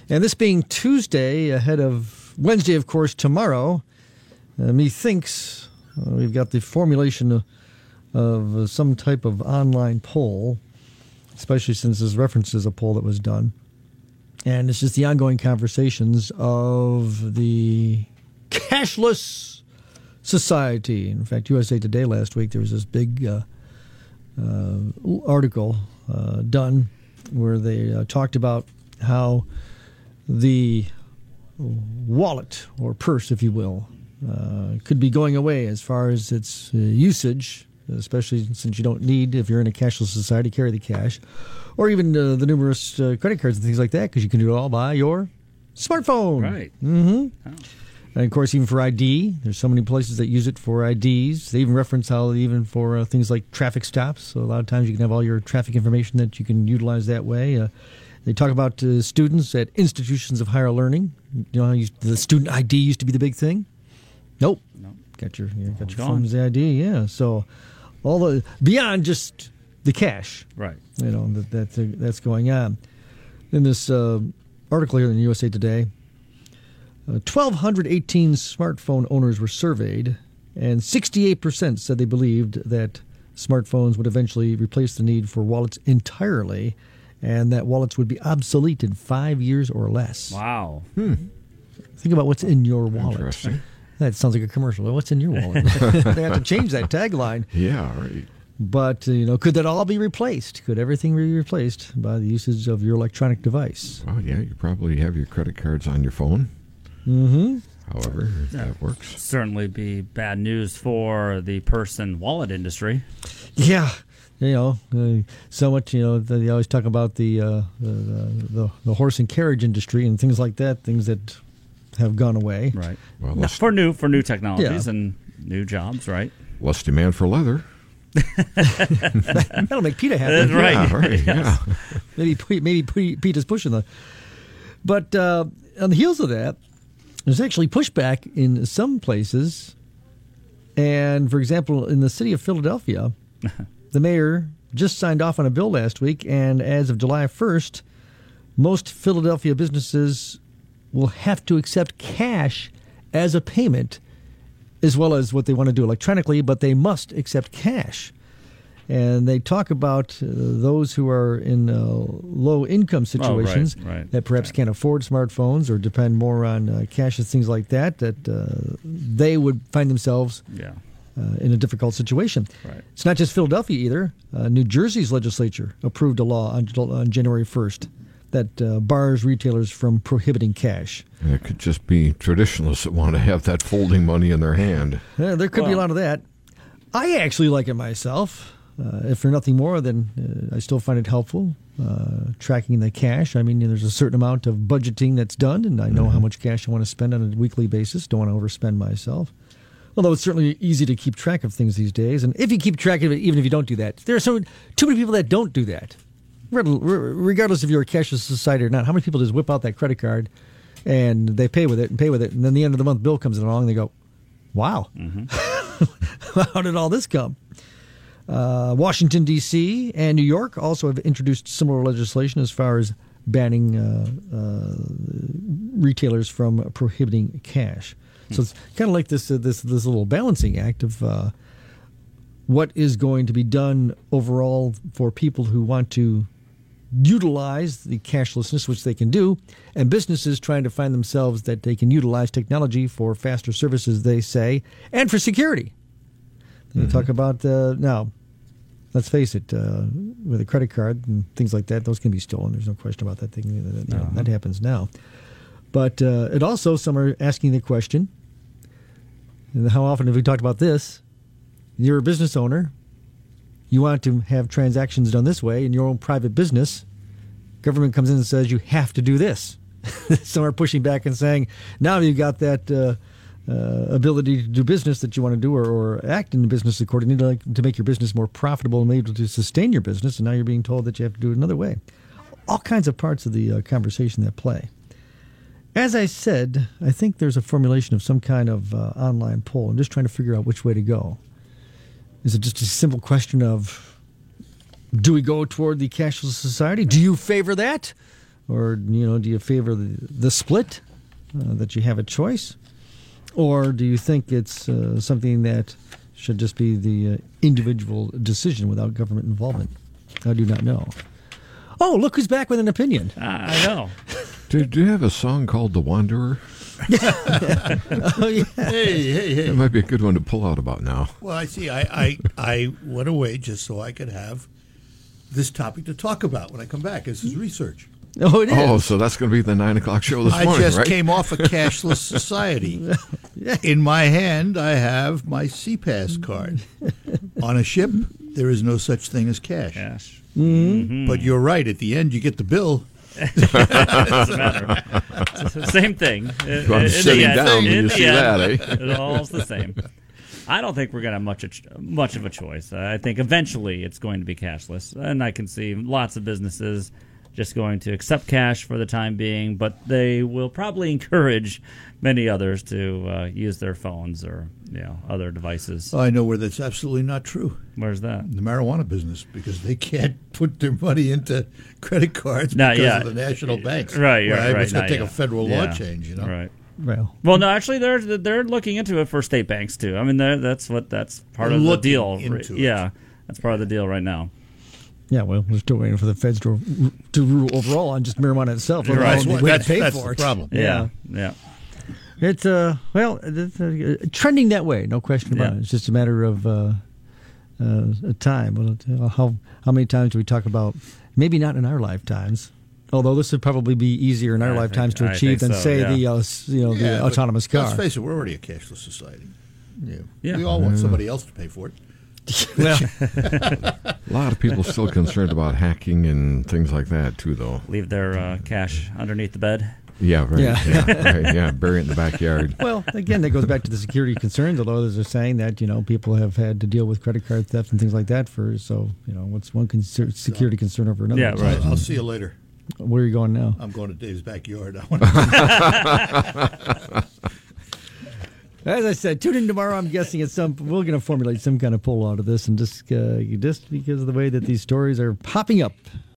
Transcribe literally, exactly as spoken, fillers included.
And this being Tuesday, ahead of Wednesday, of course, tomorrow, uh, methinks uh, we've got the formulation of, of uh, some type of online poll, especially since this references a poll that was done. And it's just the ongoing conversations of the cashless society. In fact, U S A Today last week, there was this big uh, uh, article uh, done where they uh, talked about how the wallet, or purse, if you will, uh, could be going away as far as its uh, usage, especially since you don't need, if you're in a cashless society, carry the cash, or even uh, the numerous uh, credit cards and things like that, because you can do it all by your smartphone. Right. Mm-hmm. Oh. And, of course, even for I D, there's so many places that use it for I Ds. They even reference how even for uh, things like traffic stops. So a lot of times you can have all your traffic information that you can utilize that way. Uh, they talk about uh, students at institutions of higher learning. You know how you, the student I D used to be the big thing? Nope. No. Got your, you got your Gone. phone's I D, yeah. So all the beyond just the cash, Right. you know, that, that that's going on. In this uh, article here in the U S A Today, Uh, one thousand two hundred eighteen smartphone owners were surveyed, and sixty-eight percent said they believed that smartphones would eventually replace the need for wallets entirely, and that wallets would be obsolete in five years or less. Wow. Hmm. Think about what's in your wallet. Interesting. That sounds like a commercial. What's in your wallet? They have to change that tagline. Yeah, right. But, uh, you know, could that all be replaced? Could everything be replaced by the usage of your electronic device? Well, yeah, you probably have your credit cards on your phone. Mm-hmm. However, if that works. Certainly be bad news for the purse and wallet industry. Yeah. You know, uh, so much, you know, they always talk about the, uh, the, the the horse and carriage industry and things like that, things that have gone away. Right. Well, Now, less, for new for new technologies Yeah. and new jobs, right? less demand for leather. That'll make PETA happy. That's right. Yeah, right. Yes. Yeah. Maybe maybe PETA's pushing the. But uh, on the heels of that, there's actually pushback in some places. And, for example, in the city of Philadelphia, the mayor just signed off on a bill last week, and as of July first, most Philadelphia businesses will have to accept cash as a payment, as well as what they want to do electronically, but they must accept cash. And they talk about uh, those who are in uh, low-income situations right, right, that perhaps right. can't afford smartphones or depend more on uh, cash and things like that, that uh, they would find themselves Yeah. uh, in a difficult situation. Right. It's not just Philadelphia either. Uh, New Jersey's legislature approved a law on, on January first that uh, bars retailers from prohibiting cash. And it could just be traditionalists that want to have that folding money in their hand. Uh, there could be a Well- lot of that. I actually like it myself. Uh, if for nothing more, then uh, I still find it helpful uh, tracking the cash. I mean, there's a certain amount of budgeting that's done, and I know Mm-hmm. how much cash I want to spend on a weekly basis. Don't want to overspend myself. Although it's certainly easy to keep track of things these days. And if you keep track of it, even if you don't do that, there are so too many people that don't do that. Regardless if you're a cashless society or not, how many people just whip out that credit card and they pay with it and pay with it, and then the end of the month bill comes along and they go, wow, Mm-hmm. how did all this come? Uh, Washington, D C and New York also have introduced similar legislation as far as banning uh, uh, retailers from prohibiting cash. So it's kind of like this uh, this this little balancing act of uh, what is going to be done overall for people who want to utilize the cashlessness, which they can do, and businesses trying to find themselves that they can utilize technology for faster services, they say, and for security. They Mm-hmm. talk about uh, now. Let's face it, uh, with a credit card and things like that, those can be stolen. There's no question about that thing. That, you know, Uh-huh. that happens now. But uh, it also, some are asking the question, and how often have we talked about this? You're a business owner. You want to have transactions done this way in your own private business. Government comes in and says you have to do this. Some are pushing back and saying, now you've got that uh, uh, ability to do business that you want to do, or, or act in the business accordingly to, like, to make your business more profitable and able to sustain your business, and now you're being told that you have to do it another way. All kinds of parts of the uh, conversation that play. As I said, I think there's a formulation of some kind of uh, online poll. I'm just trying to figure out which way to go. Is it just a simple question of, do we go toward the cashless society? Do you favor that? Or, you know, do you favor the, the split, uh, that you have a choice? Or do you think it's uh, something that should just be the uh, individual decision without government involvement? I do not know. Oh, look who's back with an opinion. I know. Do, do you have a song called The Wanderer? Oh, yeah. Hey, hey, hey. That might be a good one to pull out about now. Well, I see. I, I, I went away just so I could have this topic to talk about when I come back. This is research. Oh, it is. Oh, so that's going to be the nine o'clock show this I morning, just right? came off a cashless society. In my hand, I have my C PASS card. On a ship, there is no such thing as cash. Cash. Mm-hmm. But you're right. At the end, you get the bill. Doesn't matter. It's the same thing. So I'm sitting down when you see that, eh? It's all the same. I don't think we're going to have much much of a choice. I think eventually it's going to be cashless, and I can see lots of businesses just going to accept cash for the time being, but they will probably encourage many others to uh, use their phones or you know other devices. I know where that's absolutely not true. Where's that? The marijuana business, because they can't put their money into credit cards Not because yet. of the national banks. Right, yeah, Right, right, it's going not to take a yet. federal law Yeah. change, you know. Right. Well, Well, no, actually, they're they're looking into it for state banks too. I mean, they're- that's what that's part They're of the looking deal. into it. Yeah, that's part of the deal right now. yeah, well, we're still waiting for the feds to, to rule overall on just marijuana itself. let Right, alone the that's, way to that's, pay that's for the it. problem. Yeah, yeah. It's uh well it's, uh, trending that way, no question about Yeah. it. It's just a matter of uh, uh, time. Well, how how many times do we talk about? Maybe not in our lifetimes. Although this would probably be easier in our I think- lifetimes to I achieve think than so, say yeah. the uh, s- you know Yeah, the but autonomous car. Let's face it, we're already a cashless society. Yeah. Yeah. We all want somebody else to pay for it. Well, A lot of people still concerned about hacking and things like that, too, though. Leave their uh, cash underneath the bed. Yeah, right. Yeah. Yeah, right, yeah, bury it in the backyard. well, again, that goes back to the security concerns. Although others are saying that you know people have had to deal with credit card theft and things like that for so you know what's one concer- security concern over another. Yeah, right. I'll see you later. Where are you going now? I'm going to Dave's backyard. I want to As I said, tune in tomorrow. I'm guessing at some we're going to formulate some kind of poll out of this, and just uh, just because of the way that these stories are popping up